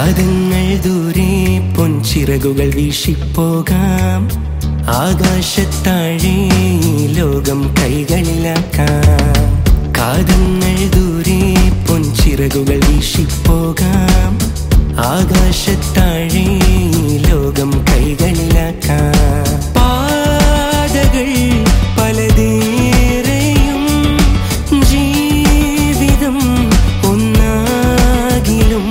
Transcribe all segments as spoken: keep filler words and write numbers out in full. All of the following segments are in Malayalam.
കാതങ്ങൾ ദൂരെ പൊൻചിറകുകൾ വീശിപ്പോകാം. ആകാശത്താഴെ ലോകം കൈകളിലാക്കാം. കാതങ്ങൾ ദൂരെ പൊൻചിറകുകൾ വീശിപ്പോകാം. ആകാശത്താഴെ ലോകം കൈകളിലാക്കാം. പാതകൾ പലതേറെയും ജീവിതം ഒന്നാകിലും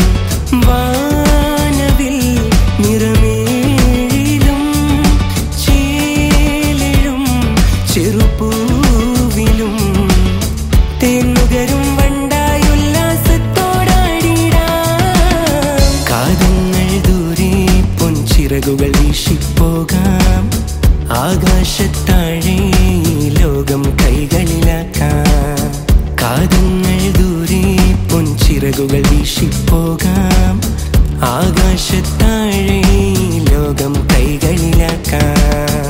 വാനവിൽ നിറമേഴിലും ചേലിലും ചെറുപൂവിലും തേന്നുകരും ചിറകുകൾ വീശിപ്പോകാം. ആകാശത്താഴെ ലോകം കൈകളിലാക്കാം. കാതങ്ങൾ ദൂരെ പൊൻചിറകുകൾ വീശിപ്പോകാം. ആകാശത്താഴെ ലോകം കൈകളിലാക്കാം.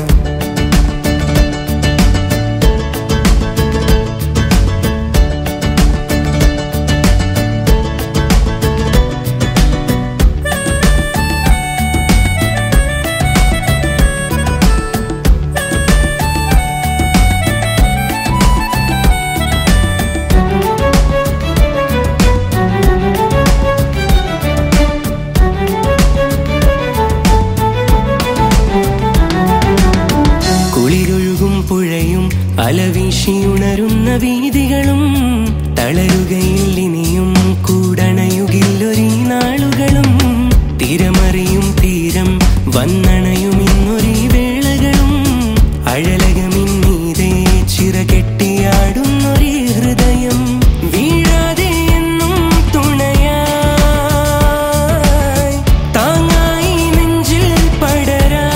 പുഴയും അലവീശിയുണരുന്ന വീതികളും തളരുകയിൽ ഇനിയും കൂടണയുകില്ലൊരീ നാളുകളും. തിരമറിയും തീരം വന്നണയും ഇന്നൊരീ വേളകളും. അഴലകമിന്നീതേ ചിറകെട്ടിയാടുന്നൊരീ ഹൃദയം. വീഴാതെ എന്നും തുണയായി താങ്ങായി നെഞ്ചിൽ പടരാ.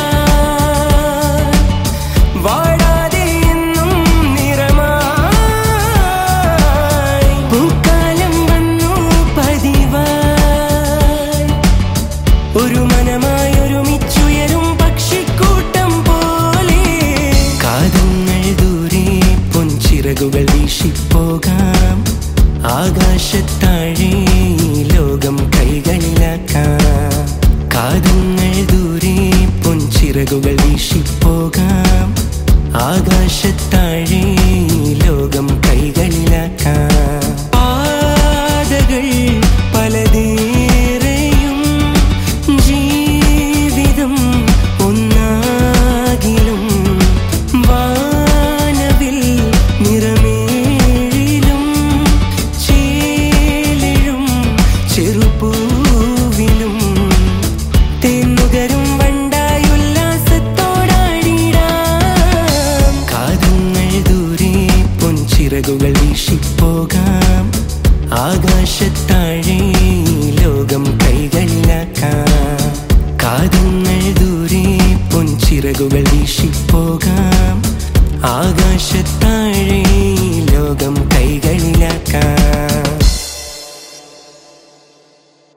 ഒരു മനമായി ഒരുമിച്ചുയരും പക്ഷിക്കൂട്ടം പോലെ കാതങ്ങൾ ദൂരെ പൊൻചിറകുകൾ വീശിപ്പോകാം. ആകാശത്താഴെ ലോകം കൈകളിലാക്കാം. കാതങ്ങൾ ദൂരെ പൊൻചിറകുകൾ വീശിപ്പോകാം. ആകാശത്താഴെ ലോകം കൈകളിലാക്കാം. പാതകൾ പലതേറെയും ജീവിതം ഒന്നാകിലും വാനവിൽ നിറമേഴിലും ചേലിലും ചെറുപൂവിലും തേന്നുകരും വണ്ടായുല്ലാസത്തോടാടിടാം. കാതങ്ങൾ ദൂരെ പൊൻചിറകുകൾ വീശിപ്പോകാം. ആകാശത്താഴെ ലോകം കൈകളിലാക്കാം. കാതങ്ങൾ ദൂരെ പൊൻചിറകുകൾ വീശിപ്പോകാം. ആകാശത്താഴെ